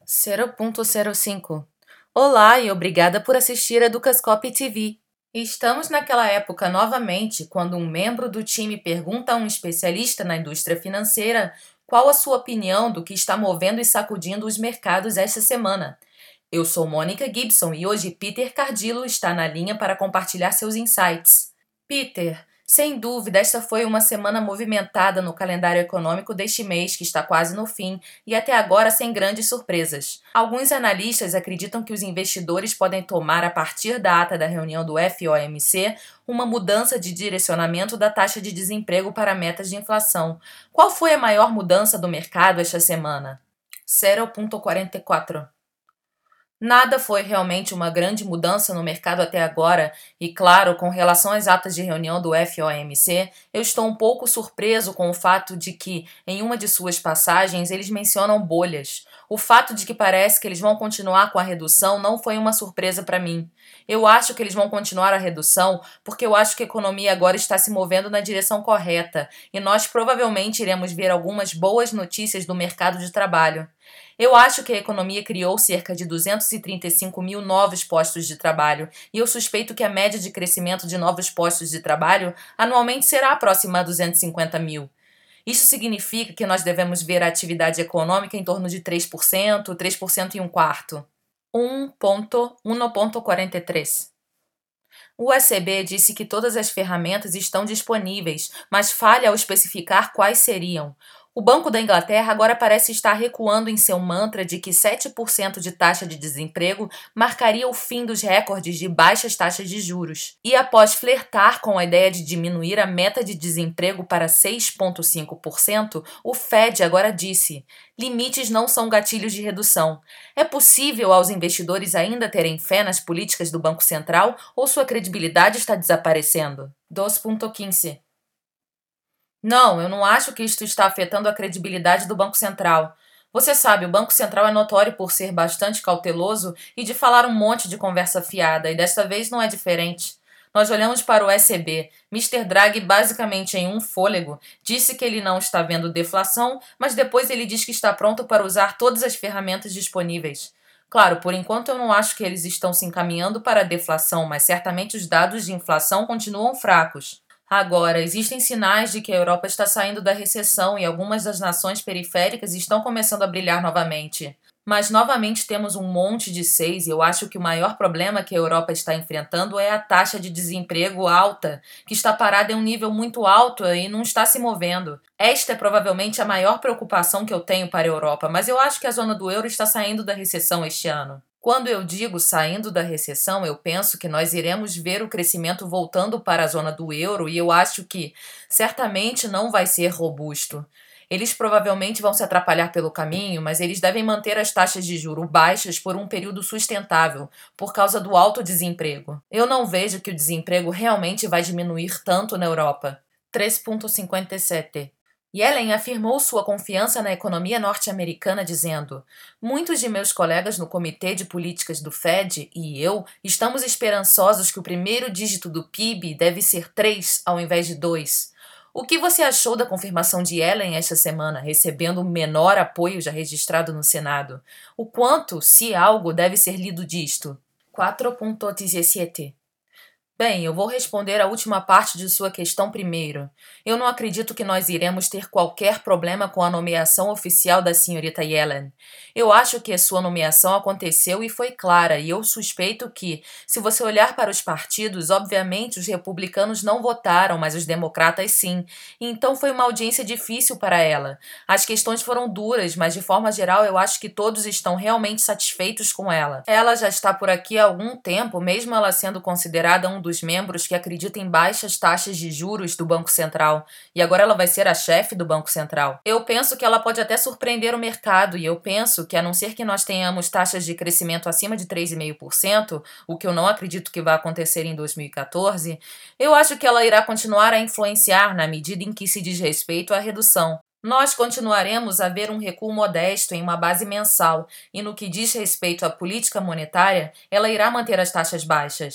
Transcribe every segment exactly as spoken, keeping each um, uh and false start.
zero ponto zero cinco. Olá e obrigada por assistir a Educascope T V. Estamos naquela época novamente quando um membro do time pergunta a um especialista na indústria financeira qual a sua opinião do que está movendo e sacudindo os mercados esta semana. Eu sou Mônica Gibson e hoje Peter Cardillo está na linha para compartilhar seus insights. Peter, sem dúvida, esta foi uma semana movimentada no calendário econômico deste mês, que está quase no fim, e até agora sem grandes surpresas. Alguns analistas acreditam que os investidores podem tomar, a partir da ata da reunião do F O M C, uma mudança de direcionamento da taxa de desemprego para metas de inflação. Qual foi a maior mudança do mercado esta semana? zero ponto quarenta e quatro. Nada foi realmente uma grande mudança no mercado até agora, e claro, com relação às atas de reunião do F O M C, eu estou um pouco surpreso com o fato de que, em uma de suas passagens, eles mencionam bolhas. O fato de que parece que eles vão continuar com a redução não foi uma surpresa para mim. Eu acho que eles vão continuar a redução porque eu acho que a economia agora está se movendo na direção correta, e nós provavelmente iremos ver algumas boas notícias do mercado de trabalho. Eu acho que a economia criou cerca de duzentos e trinta e cinco mil novos postos de trabalho, e eu suspeito que a média de crescimento de novos postos de trabalho anualmente será próxima a duzentos e cinquenta mil. Isso significa que nós devemos ver a atividade econômica em torno de três por cento, três por cento e um quarto. um ponto quarenta e três. O E C B disse que todas as ferramentas estão disponíveis, mas falha ao especificar quais seriam. O Banco da Inglaterra agora parece estar recuando em seu mantra de que sete por cento de taxa de desemprego marcaria o fim dos recordes de baixas taxas de juros. E após flertar com a ideia de diminuir a meta de desemprego para seis vírgula cinco por cento, o Fed agora disse: limites não são gatilhos de redução. É possível aos investidores ainda terem fé nas políticas do Banco Central ou sua credibilidade está desaparecendo? dois ponto quinze. Não, eu não acho que isto está afetando a credibilidade do Banco Central. Você sabe, o Banco Central é notório por ser bastante cauteloso e de falar um monte de conversa fiada, e desta vez não é diferente. Nós olhamos para o E C B. mister Draghi, basicamente em um fôlego, disse que ele não está vendo deflação, mas depois ele diz que está pronto para usar todas as ferramentas disponíveis. Claro, por enquanto eu não acho que eles estão se encaminhando para a deflação, mas certamente os dados de inflação continuam fracos. Agora, existem sinais de que a Europa está saindo da recessão e algumas das nações periféricas estão começando a brilhar novamente. Mas novamente temos um monte de seis e eu acho que o maior problema que a Europa está enfrentando é a taxa de desemprego alta, que está parada em um nível muito alto e não está se movendo. Esta é provavelmente a maior preocupação que eu tenho para a Europa, mas eu acho que a zona do euro está saindo da recessão este ano. Quando eu digo saindo da recessão, eu penso que nós iremos ver o crescimento voltando para a zona do euro e eu acho que certamente não vai ser robusto. Eles provavelmente vão se atrapalhar pelo caminho, mas eles devem manter as taxas de juros baixas por um período sustentável, por causa do alto desemprego. Eu não vejo que o desemprego realmente vai diminuir tanto na Europa. três ponto cinquenta e sete. Yellen afirmou sua confiança na economia norte-americana dizendo: muitos de meus colegas no Comitê de Políticas do Fed e eu estamos esperançosos que o primeiro dígito do P I B deve ser três ao invés de dois. O que você achou da confirmação de Yellen esta semana, recebendo o menor apoio já registrado no Senado? O quanto, se algo, deve ser lido disto? quatro ponto dezessete. Bem, eu vou responder a última parte de sua questão primeiro. Eu não acredito que nós iremos ter qualquer problema com a nomeação oficial da senhorita Yellen. Eu acho que a sua nomeação aconteceu e foi clara, e eu suspeito que, se você olhar para os partidos, obviamente os republicanos não votaram, mas os democratas sim. E então foi uma audiência difícil para ela. As questões foram duras, mas de forma geral eu acho que todos estão realmente satisfeitos com ela. Ela já está por aqui há algum tempo, mesmo ela sendo considerada um dos membros que acredita em baixas taxas de juros do Banco Central, e agora ela vai ser a chefe do Banco Central. Eu penso que ela pode até surpreender o mercado, e eu penso que, a não ser que nós tenhamos taxas de crescimento acima de três vírgula cinco por cento, o que eu não acredito que vai acontecer em dois mil e quatorze, eu acho que ela irá continuar a influenciar na medida em que se diz respeito à redução. Nós continuaremos a ver um recuo modesto em uma base mensal, e no que diz respeito à política monetária, ela irá manter as taxas baixas.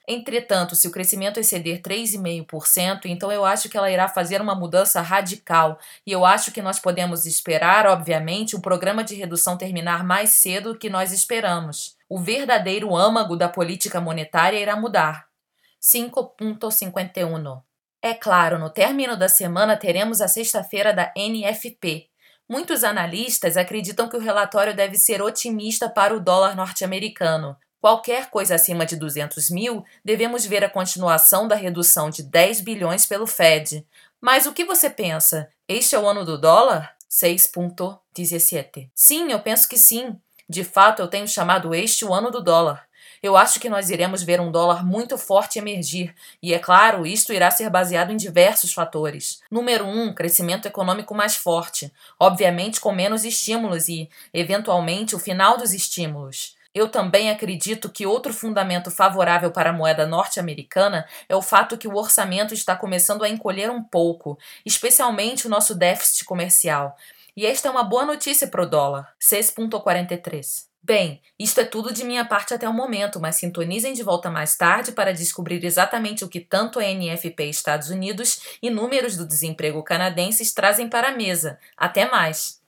Entretanto, se o crescimento exceder três vírgula cinco por cento, então eu acho que ela irá fazer uma mudança radical, e eu acho que nós podemos esperar, obviamente, o programa de redução terminar mais cedo do que nós esperamos. O verdadeiro âmago da política monetária irá mudar. cinco ponto cinquenta e um. É claro, no término da semana teremos a sexta-feira da N F P. Muitos analistas acreditam que o relatório deve ser otimista para o dólar norte-americano. Qualquer coisa acima de duzentos mil, devemos ver a continuação da redução de dez bilhões pelo Fed. Mas o que você pensa? Este é o ano do dólar? seis ponto dezessete. Sim, eu penso que sim. De fato, eu tenho chamado este o ano do dólar. Eu acho que nós iremos ver um dólar muito forte emergir, e é claro, isto irá ser baseado em diversos fatores. Número um, crescimento econômico mais forte, obviamente com menos estímulos e, eventualmente, o final dos estímulos. Eu também acredito que outro fundamento favorável para a moeda norte-americana é o fato que o orçamento está começando a encolher um pouco, especialmente o nosso déficit comercial. E esta é uma boa notícia para o dólar, seis ponto quarenta e três. Bem, isto é tudo de minha parte até o momento, mas sintonizem de volta mais tarde para descobrir exatamente o que tanto a N F P Estados Unidos e números do desemprego canadenses trazem para a mesa. Até mais!